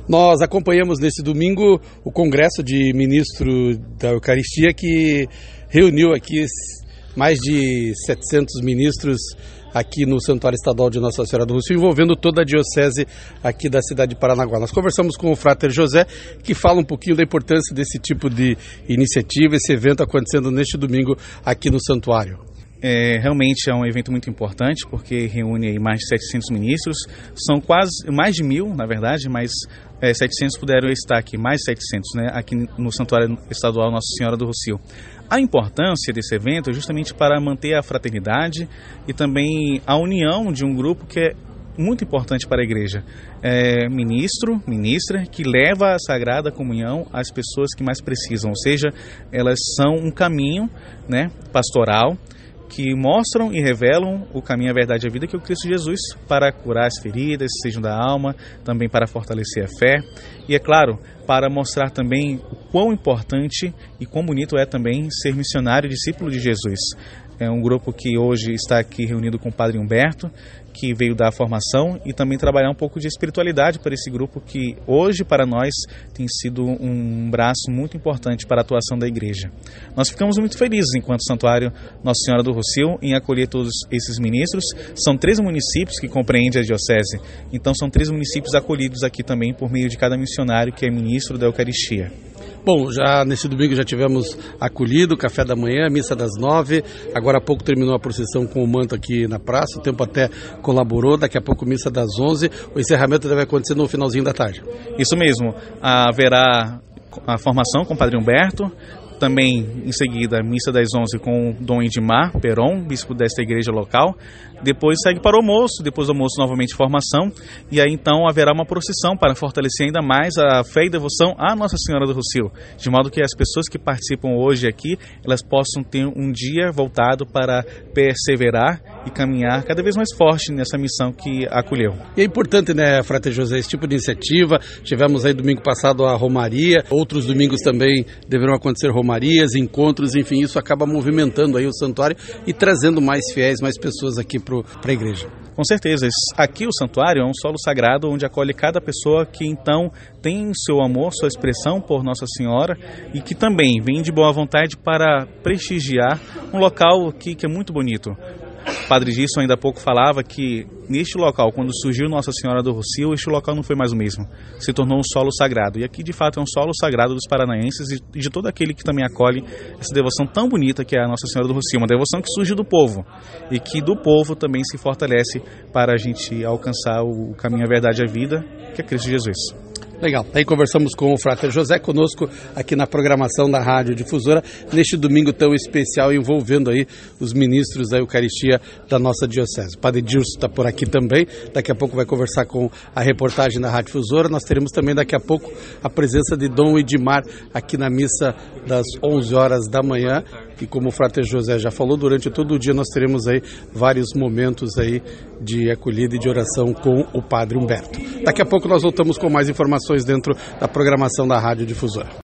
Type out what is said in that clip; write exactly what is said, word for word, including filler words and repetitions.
Nós acompanhamos nesse domingo o Congresso de Ministros da Eucaristia, que reuniu aqui mais de setecentos ministros aqui no Santuário Estadual de Nossa Senhora do Rossio, envolvendo toda a diocese aqui da cidade de Paranaguá. Nós conversamos com o Frater José, que fala um pouquinho da importância desse tipo de iniciativa, esse evento acontecendo neste domingo aqui no Santuário. É, realmente é um evento muito importante, porque reúne aí mais de setecentos ministros, são quase mais de mil, na verdade, mas é, setecentos puderam estar aqui, mais de setecentos, né, aqui no Santuário Estadual Nossa Senhora do Rossio. A importância desse evento é justamente para manter a fraternidade e também a união de um grupo que é muito importante para a igreja. É ministro, ministra, que leva a Sagrada Comunhão às pessoas que mais precisam, ou seja, elas são um caminho, né, pastoral, que mostram e revelam o caminho, a verdade e a vida, que é o Cristo Jesus, para curar as feridas, sejam da alma, também para fortalecer a fé e, é claro, para mostrar também o quão importante e quão bonito é também ser missionário e discípulo de Jesus. É um grupo que hoje está aqui reunido com o Padre Humberto, que veio dar a formação e também trabalhar um pouco de espiritualidade para esse grupo que hoje para nós tem sido um braço muito importante para a atuação da igreja. Nós ficamos muito felizes enquanto Santuário Nossa Senhora do Rossio em acolher todos esses ministros. São três municípios que compreendem a diocese, então são três municípios acolhidos aqui também por meio de cada missionário que é ministro da Eucaristia. Bom, já nesse domingo já tivemos acolhido, café da manhã, missa das nove, agora há pouco terminou a procissão com o manto aqui na praça, o tempo até colaborou, daqui a pouco missa das onze, o encerramento deve acontecer no finalzinho da tarde. Isso mesmo, haverá a formação com o Padre Humberto, também em seguida missa das onze com Dom Edmar Peron, bispo desta igreja local, depois segue para o almoço, depois do almoço novamente formação, e aí então haverá uma procissão para fortalecer ainda mais a fé e devoção à Nossa Senhora do Rossio, de modo que as pessoas que participam hoje aqui, elas possam ter um dia voltado para perseverar e caminhar cada vez mais forte nessa missão que acolheu. E é importante, né, Frater José, esse tipo de iniciativa. Tivemos aí domingo passado a Romaria, outros domingos também deverão acontecer romarias, encontros, enfim, isso acaba movimentando aí o santuário e trazendo mais fiéis, mais pessoas aqui para a igreja. Com certeza, aqui o santuário é um solo sagrado onde acolhe cada pessoa que então tem seu amor, sua expressão por Nossa Senhora e que também vem de boa vontade para prestigiar um local aqui que é muito bonito. O Padre Gilson ainda há pouco falava que neste local, quando surgiu Nossa Senhora do Rossio, este local não foi mais o mesmo, se tornou um solo sagrado. E aqui de fato é um solo sagrado dos paranaenses e de todo aquele que também acolhe essa devoção tão bonita que é a Nossa Senhora do Rossio, uma devoção que surge do povo e que do povo também se fortalece para a gente alcançar o caminho, a verdade e a vida, que é Cristo Jesus. Legal, aí conversamos com o Frater José, conosco aqui na programação da Rádio Difusora, neste domingo tão especial, envolvendo aí os ministros da Eucaristia da nossa diocese. O Padre Gilson está por aqui também, daqui a pouco vai conversar com a reportagem da Rádio Difusora. Nós teremos também daqui a pouco a presença de Dom Edmar aqui na missa das onze horas da manhã. E como o Frater José já falou, durante todo o dia nós teremos aí vários momentos aí de acolhida e de oração com o Padre Humberto. Daqui a pouco nós voltamos com mais informações dentro da programação da Rádio Difusora.